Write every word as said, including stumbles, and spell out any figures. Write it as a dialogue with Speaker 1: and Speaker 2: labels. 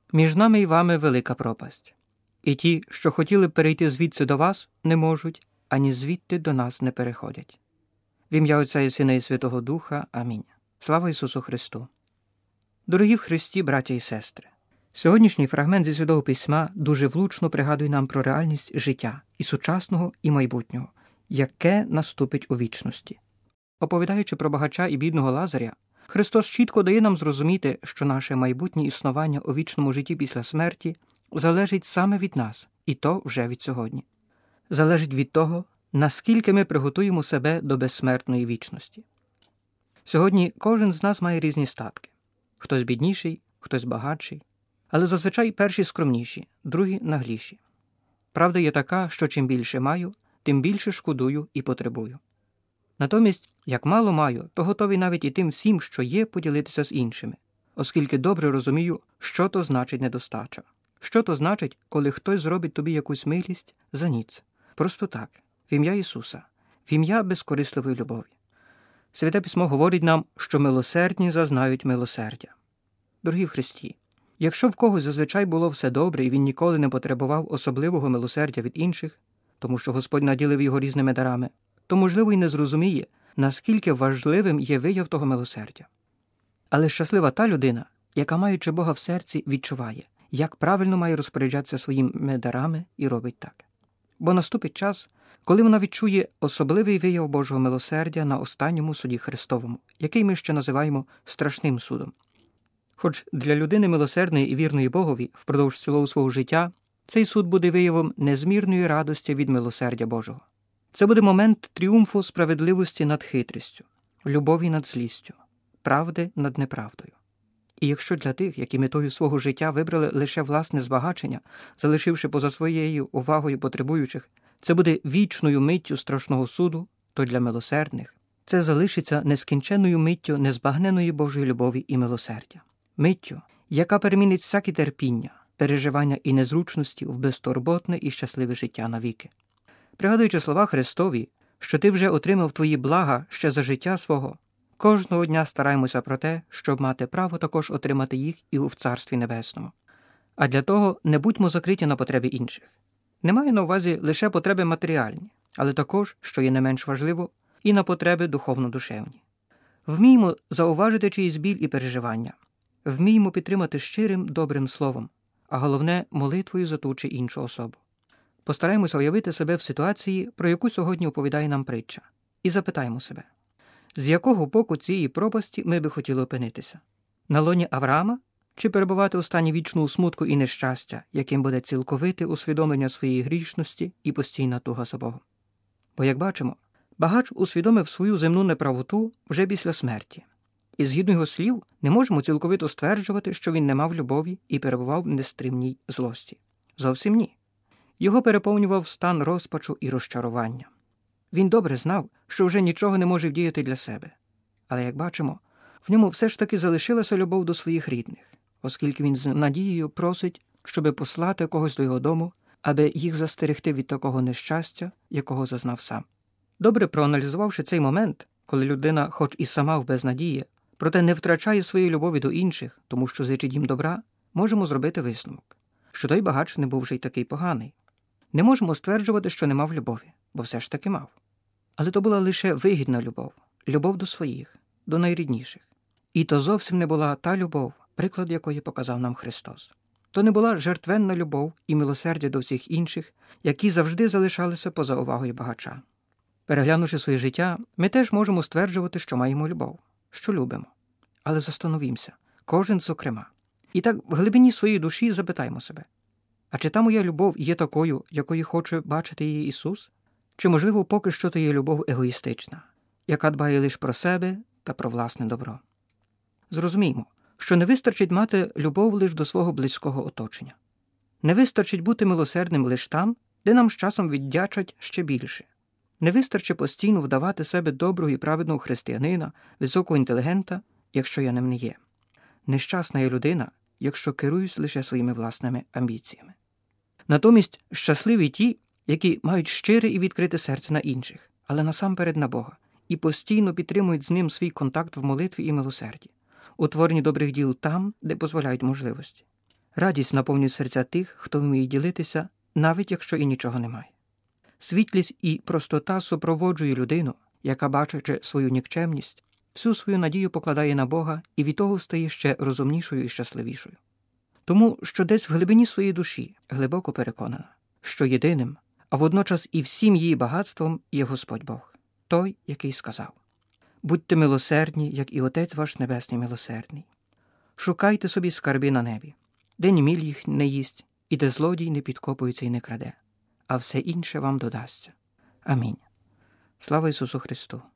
Speaker 1: Між нами і вами велика пропасть. І ті, що хотіли б перейти звідси до вас, не можуть, ані звідти до нас не переходять. В ім'я Отця і Сина і Святого Духа. Амінь. Слава Ісусу Христу! Дорогі в Христі, браття і сестри! Сьогоднішній фрагмент зі Святого Письма дуже влучно пригадує нам про реальність життя і сучасного, і майбутнього, яке наступить у вічності. Оповідаючи про багача і бідного Лазаря, Христос чітко дає нам зрозуміти, що наше майбутнє існування у вічному житті після смерті залежить саме від нас, і то вже від сьогодні. Залежить від того, наскільки ми приготуємо себе до безсмертної вічності. Сьогодні кожен з нас має різні статки. Хтось бідніший, хтось багатший, але зазвичай перші скромніші, другі нагліші. Правда є така, що чим більше маю, тим більше шкодую і потребую. Натомість, як мало маю, то готовий навіть і тим всім, що є, поділитися з іншими, оскільки добре розумію, що то значить недостача. Що то значить, коли хтось зробить тобі якусь милість за ніц. Просто так, в ім'я Ісуса, в ім'я безкорисливої любові. Святе Письмо говорить нам, що милосердні зазнають милосердя. Дорогі в Христі, якщо в когось зазвичай було все добре і він ніколи не потребував особливого милосердя від інших, тому що Господь наділив його різними дарами, то, можливо, й не зрозуміє, наскільки важливим є вияв того милосердя. Але щаслива та людина, яка, маючи Бога в серці, відчуває, як правильно має розпоряджатися своїми дарами і робить так. Бо наступить час, коли вона відчує особливий вияв Божого милосердя на останньому суді Христовому, який ми ще називаємо страшним судом. Хоч для людини милосердної і вірної Богові впродовж цілого свого життя цей суд буде виявом незмірної радості від милосердя Божого. Це буде момент тріумфу справедливості над хитрістю, любові над злістю, правди над неправдою. І якщо для тих, які метою свого життя вибрали лише власне збагачення, залишивши поза своєю увагою потребуючих, це буде вічною миттю страшного суду, то для милосердних це залишиться нескінченною миттю незбагненої Божої любові і милосердя. Миттю, яка перемінить всяке терпіння, переживання і незручності в безтурботне і щасливе життя навіки. Пригадуючи слова Христові, що ти вже отримав твої блага ще за життя свого, кожного дня стараємося про те, щоб мати право також отримати їх і в Царстві Небесному. А для того не будьмо закриті на потреби інших. Не маю на увазі лише потреби матеріальні, але також, що є не менш важливо, і на потреби духовно-душевні. Вміймо зауважити чиїсь біль і переживання. Вміймо підтримати щирим, добрим словом, а головне – молитвою за ту чи іншу особу. Постараємося уявити себе в ситуації, про яку сьогодні оповідає нам притча, і запитаємо себе, з якого боку цієї пропасті ми би хотіли опинитися? На лоні Авраама? Чи перебувати у стані вічного смутку і нещастя, яким буде цілковите усвідомлення своєї грішності і постійна туга за Богом? Бо, як бачимо, багач усвідомив свою земну неправоту вже після смерті. І згідно його слів, не можемо цілковито стверджувати, що він не мав любові і перебував в нестримній злості. Зовсім ні. Його переповнював стан розпачу і розчарування. Він добре знав, що вже нічого не може вдіяти для себе. Але, як бачимо, в ньому все ж таки залишилася любов до своїх рідних, оскільки він з надією просить, щоби послати когось до його дому, аби їх застерегти від такого нещастя, якого зазнав сам. Добре проаналізувавши цей момент, коли людина хоч і сама в безнадії, проте не втрачає своєї любові до інших, тому що зичить їм добра, можемо зробити висновок, що той багач не був вже й такий поганий. Не можемо стверджувати, що не мав любові, бо все ж таки мав. Але то була лише вигідна любов, любов до своїх, до найрідніших. І то зовсім не була та любов, приклад якої показав нам Христос. То не була жертвенна любов і милосердя до всіх інших, які завжди залишалися поза увагою багача. Переглянувши своє життя, ми теж можемо стверджувати, що маємо любов, що любимо. Але застановімося, кожен зокрема. І так в глибині своєї душі запитаємо себе, а чи та моя любов є такою, якою хоче бачити її Ісус? Чи, можливо, поки що то є любов егоїстична, яка дбає лише про себе та про власне добро? Зрозуміймо, що не вистачить мати любов лише до свого близького оточення. Не вистачить бути милосердним лише там, де нам з часом віддячать ще більше. Не вистачить постійно вдавати себе доброго і праведного християнина, високого інтелігента, якщо я ним не є. Нещасна є людина, якщо керуюсь лише своїми власними амбіціями. Натомість щасливі ті, які мають щире і відкрите серце на інших, але насамперед на Бога, і постійно підтримують з ним свій контакт в молитві і милосерді, у творенні добрих діл там, де дозволяють можливості. Радість наповнює серця тих, хто вміє ділитися, навіть якщо і нічого немає. Світлість і простота супроводжує людину, яка, бачачи свою нікчемність, всю свою надію покладає на Бога і від того стає ще розумнішою і щасливішою. Тому що десь в глибині своєї душі глибоко переконана, що єдиним, а водночас і всім її багатством є Господь Бог, той, який сказав: «Будьте милосердні, як і Отець ваш Небесний милосердний. Шукайте собі скарби на небі, де ні міль їх не їсть, і де злодій не підкопується і не краде, а все інше вам додасться». Амінь. Слава Ісусу Христу!